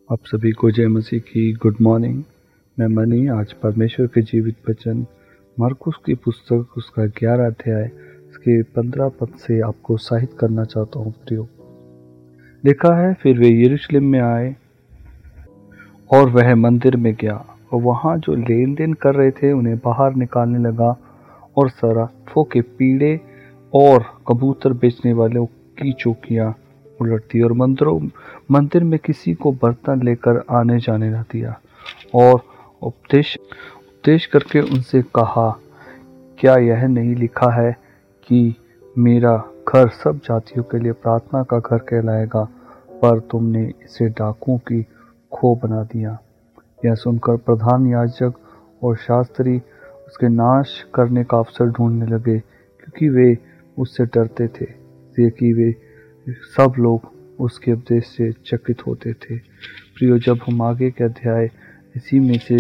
आप सभी को जय मसीह की गुड मॉर्निंग। मैं मनी आज परमेश्वर के जीवित वचन मरकुस की पुस्तक उसका 11 अध्याय उसके 15 पद से आपको उत्साहित करना चाहता हूँ प्रियो। लिखा है, फिर वे यरूशलेम में आए और वह मंदिर में गया और वहाँ जो लेन देन कर रहे थे उन्हें बाहर निकालने लगा और सराफों के पीड़े और कबूतर बेचने वालों की चौकियाँ उलटती और मंदिर में किसी को बर्तन लेकर आने जाने न दिया और उपदेश करके उनसे कहा, क्या यह नहीं लिखा है कि मेरा घर सब जातियों के लिए प्रार्थना का घर कहलाएगा, पर तुमने इसे डाकुओं की खो बना दिया। यह सुनकर प्रधान याजक और शास्त्री उसके नाश करने का अवसर ढूंढने लगे, क्योंकि वे उससे डरते थे, इसलिए कि वे सब लोग उसके उपदेश से चकित होते थे। प्रियो, जब हम आगे के अध्याय इसी में से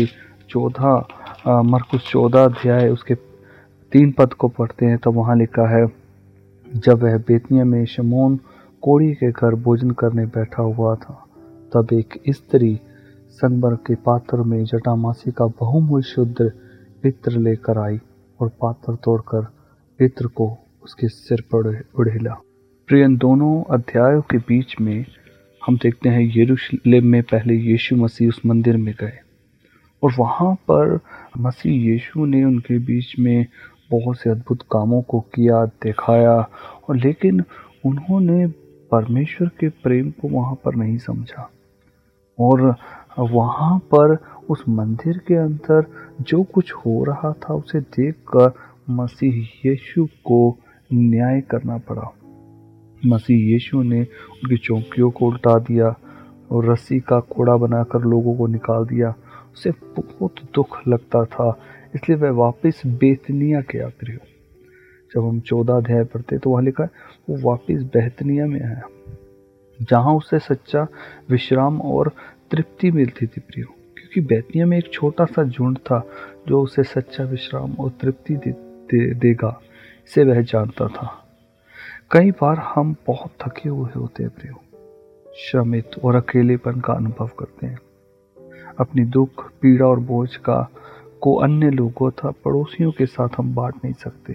मरकुस 14 अध्याय उसके 3 पद को पढ़ते हैं, तब वहाँ लिखा है, जब वह बेतनिया में शमौन कोढ़ी के घर भोजन करने बैठा हुआ था, तब एक स्त्री संगमरमर के पात्र में जटामासी का बहुमूल्य शुद्ध इत्र लेकर आई और पात्र तोड़कर इत्र को उसके सिर पर उड़ेला। प्रिय, दोनों अध्यायों के बीच में हम देखते हैं यरूशलेम में पहले यीशु मसीह उस मंदिर में गए और वहाँ पर मसीह यीशु ने उनके बीच में बहुत से अद्भुत कामों को किया, दिखाया, और लेकिन उन्होंने परमेश्वर के प्रेम को वहाँ पर नहीं समझा। और वहाँ पर उस मंदिर के अंदर जो कुछ हो रहा था उसे देखकर मसीह यीशु को न्याय करना पड़ा। मसीह यीशु ने उनकी चौकियों को उल्टा दिया और रस्सी का कोड़ा बनाकर लोगों को निकाल दिया। उसे बहुत दुख लगता था, इसलिए वह वापस बेतनिया गया। प्रियो, जब हम 14 अध्याय पढ़ते तो वहाँ लिखा है, वो वापस बेतनिया में आया, जहाँ उसे सच्चा विश्राम और तृप्ति मिलती थी। प्रियो, क्योंकि बेतनिया में एक छोटा सा झुंड था जो उसे सच्चा विश्राम और तृप्ति देगा, इसे वह जानता था। कई बार हम बहुत थके हुए होते हैं प्रियो, श्रमित और अकेलेपन का अनुभव करते हैं। अपनी दुख, पीड़ा और बोझ को अन्य लोगों तथा पड़ोसियों के साथ हम बांट नहीं सकते,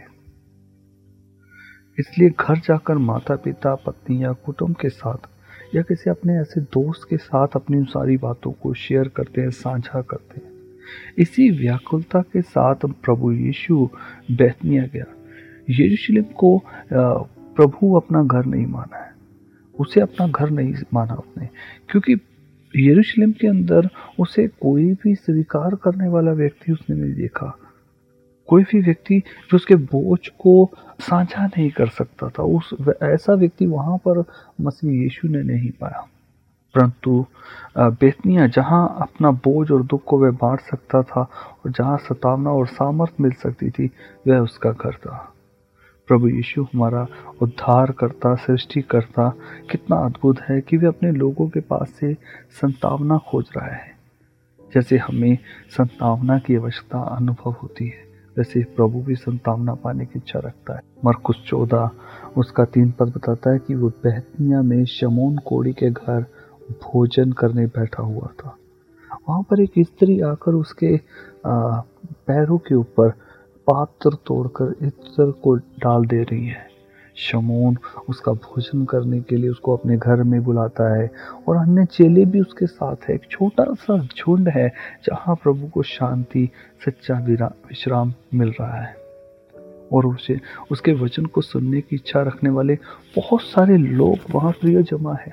इसलिए घर जाकर माता पिता, पत्नी या कुटुंब के साथ या किसी अपने ऐसे दोस्त के साथ अपनी सारी बातों को शेयर करते हैं, साझा करते हैं। इसी व्याकुलता के साथ प्रभु यीशु बेतनिया गया। यरूशलेम को प्रभु अपना घर नहीं माना है, उसे अपना घर नहीं माना उसने, क्योंकि यरूशलेम के अंदर उसे कोई भी स्वीकार करने वाला व्यक्ति उसने नहीं देखा। कोई भी व्यक्ति जो उसके बोझ को साझा नहीं कर सकता था, ऐसा व्यक्ति वहाँ पर मसीह यीशु ने नहीं पाया। परंतु बेतनिया, जहाँ अपना बोझ और दुख को वह बांट सकता था और जहाँ सतावना और सामर्थ मिल सकती थी, वह उसका घर था। प्रभु यीशु हमारा उद्धार करता, सृष्टि करता, कितना अद्भुत है कि वे अपने लोगों के पास से संतावना खोज रहा है। जैसे हमें संतावना की आवश्यकता अनुभव होती है, वैसे प्रभु भी संतावना पाने की इच्छा रखता है। मरकुस 14 उसका 3 पद बताता है कि वो बेतनिया में शमौन कोढ़ी के घर भोजन करने बैठा हुआ था। वहाँ पर एक स्त्री आकर उसके पैरों के ऊपर पात्र तोड़कर इत्र को डाल दे रही है। शमौन उसका भोजन करने के लिए उसको अपने घर में बुलाता है और अन्य चेले भी उसके साथ है। एक छोटा सा झुंड है जहाँ प्रभु को शांति, सच्चा विश्राम मिल रहा है और उसे उसके वचन को सुनने की इच्छा रखने वाले बहुत सारे लोग वहाँ प्रिय जमा है।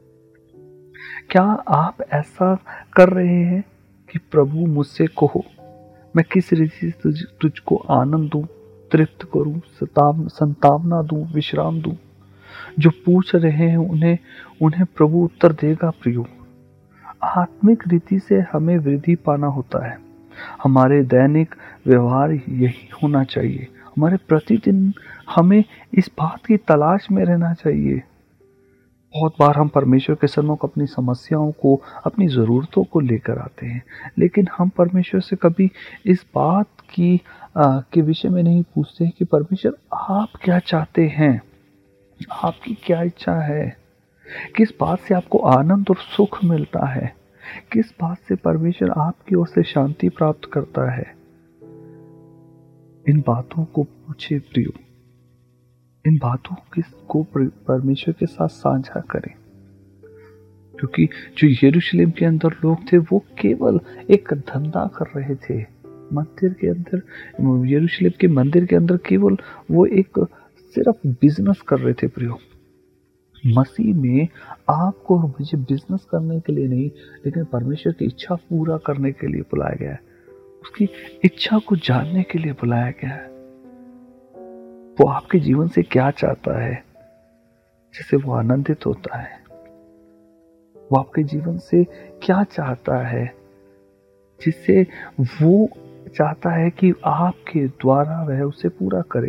क्या आप ऐसा कर रहे हैं कि प्रभु मुझसे कहो, मैं किस रीति से तुझको आनंद दूं, तृप्त करूं, संतावना दूं, विश्राम दूं? जो पूछ रहे हैं उन्हें प्रभु उत्तर देगा। प्रियो, आत्मिक रीति से हमें वृद्धि पाना होता है। हमारे दैनिक व्यवहार यही होना चाहिए। हमारे प्रतिदिन हमें इस बात की तलाश में रहना चाहिए। बहुत बार हम परमेश्वर के सम्मुख अपनी समस्याओं को, अपनी ज़रूरतों को लेकर आते हैं, लेकिन हम परमेश्वर से कभी इस बात के विषय में नहीं पूछते हैं कि परमेश्वर आप क्या चाहते हैं, आपकी क्या इच्छा है, किस बात से आपको आनंद और सुख मिलता है, किस बात से परमेश्वर आपकी ओर से शांति प्राप्त करता है? इन बातों को पूछे प्रियो, इन बातों को परमेश्वर के साथ साझा करें। क्योंकि जो यरूशलेम के अंदर लोग थे वो केवल एक धंधा कर रहे थे मंदिर के अंदर, यरूशलेम के मंदिर के अंदर केवल वो एक सिर्फ बिजनेस कर रहे थे प्रियो। मसीह में आपको और मुझे बिजनेस करने के लिए नहीं, लेकिन परमेश्वर की इच्छा पूरा करने के लिए बुलाया गया है। उसकी इच्छा को जानने के लिए बुलाया गया है। वो आपके जीवन से क्या चाहता है जिससे वो आनंदित होता है? वो आपके जीवन से क्या चाहता है जिससे वो चाहता है कि आपके द्वारा वह उसे पूरा करे?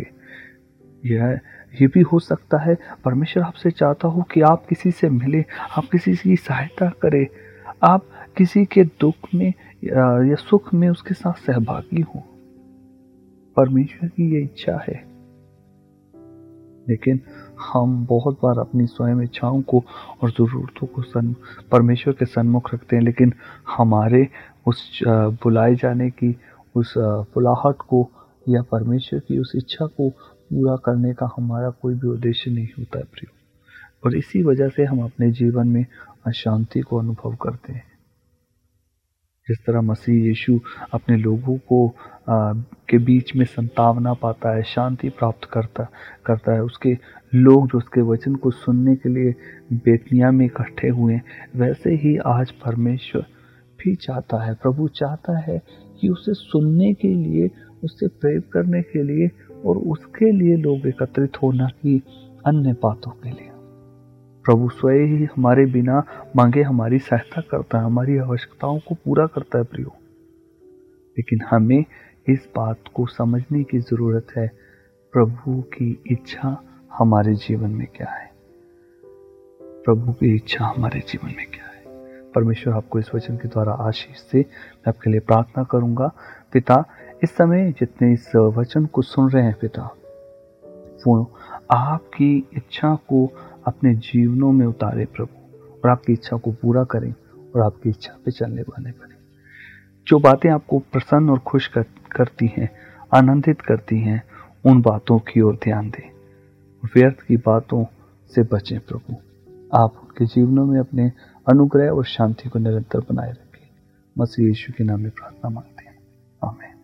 ये भी हो सकता है परमेश्वर आपसे चाहता हो कि आप किसी से मिले, आप किसी की सहायता करें, आप किसी के दुख में या सुख में उसके साथ सहभागी हो। परमेश्वर की ये इच्छा है। लेकिन हम बहुत बार अपनी स्वयं इच्छाओं को और ज़रूरतों को परमेश्वर के सन्मुख रखते हैं, लेकिन हमारे उस बुलाए जाने की उस बुलाहट को या परमेश्वर की उस इच्छा को पूरा करने का हमारा कोई भी उद्देश्य नहीं होता है प्रियो। और इसी वजह से हम अपने जीवन में अशांति को अनुभव करते हैं। जिस तरह मसीह यीशु अपने लोगों को के बीच में संतावना पाता है, शांति प्राप्त करता है, उसके लोग जो उसके वचन को सुनने के लिए बेतनिया में इकट्ठे हुए, वैसे ही आज परमेश्वर भी चाहता है, प्रभु चाहता है कि उसे सुनने के लिए, उससे प्रेम करने के लिए और उसके लिए लोग एकत्रित होना कि अन्य बातों के लिए। प्रभु स्वयं ही हमारे बिना मांगे हमारी सहायता करता है, हमारी आवश्यकताओं को पूरा करता है प्रियो। लेकिन हमें इस बात को समझने की जरूरत है, प्रभु की इच्छा हमारे जीवन में क्या है, प्रभु की इच्छा हमारे जीवन में क्या है। परमेश्वर आपको इस वचन के द्वारा आशीष से मैं आपके लिए प्रार्थना करूंगा। पिता, इस समय जितने इस वचन को सुन रहे हैं पिता, वो आपकी इच्छा को अपने जीवनों में उतारे प्रभु, और आपकी इच्छा को पूरा करें और आपकी इच्छा पे चलने वाले बने। जो बातें आपको प्रसन्न और खुश करती हैं, आनंदित करती हैं, उन बातों की ओर ध्यान दें। व्यर्थ की बातों से बचें प्रभु। आप उनके जीवनों में अपने अनुग्रह और शांति को निरंतर बनाए रखें। मसीह यीशु के नाम में प्रार्थना मांगते हैं, आमीन।